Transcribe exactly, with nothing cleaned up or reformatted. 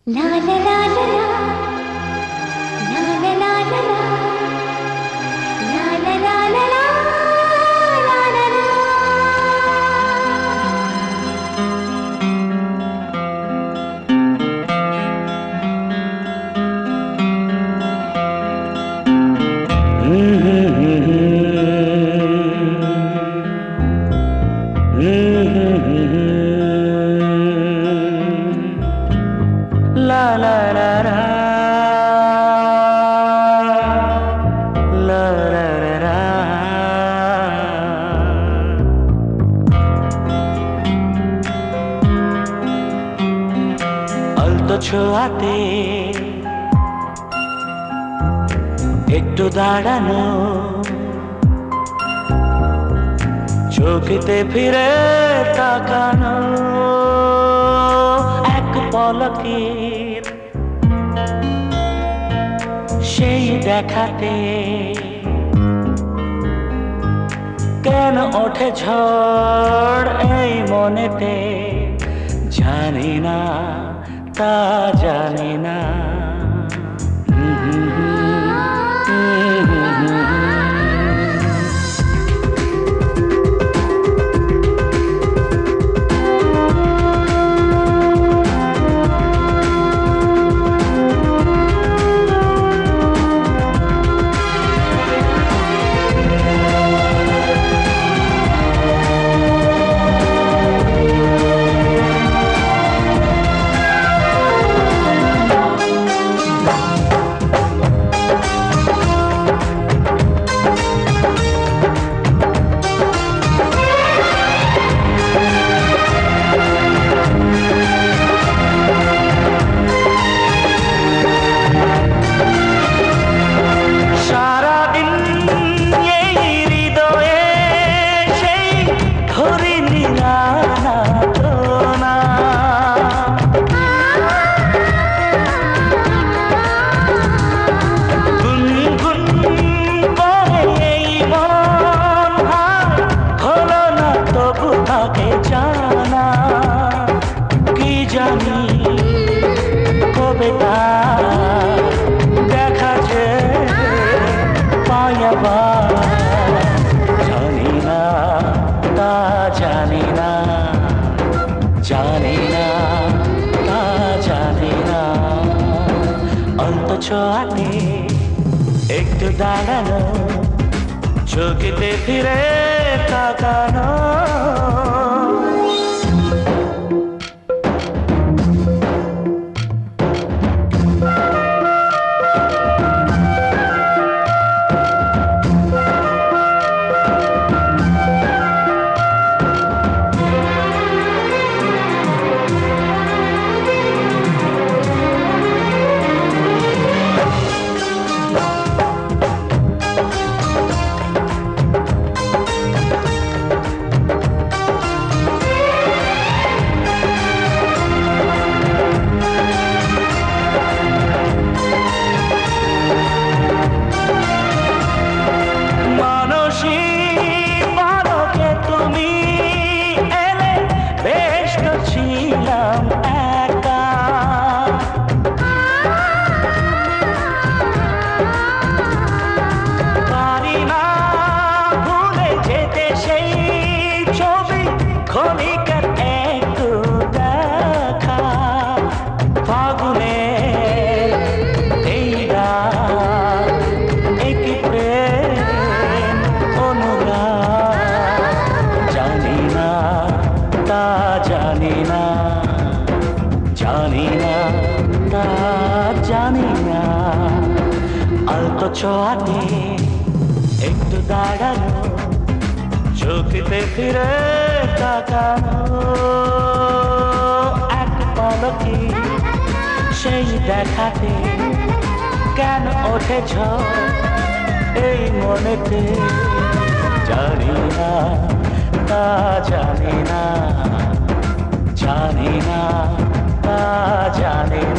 La la la la la, la la la la la, la la la la la, la la la. La la la la, la la la la. আলতো ছোঁয়াতে একটু দাঁড়ানো, চোখেতে ফিরে তাকানো, এক পলকের সেই দেখাতে কেন ওঠে ঝড় এই মনেতে, জানি না তা জানি না। দেখা যে পায়াবা জানি না তা জানি না, জানি না তা জানি না। অন্ত ছোঁয়াতে একটু দাঁড়ানো, চোখেতে ফিরে তাকানো, জানি না জানি না তা জানি না। আলতো ছোঁয়াতে একটু দাঁড়ানো, চোখেতে ফিরে তাকানো, এক পলকে সেই দেখাতে কেন ওঠে ঝড় এই মনেতে, জানি না তা জানি না, জানি না তা জানি না।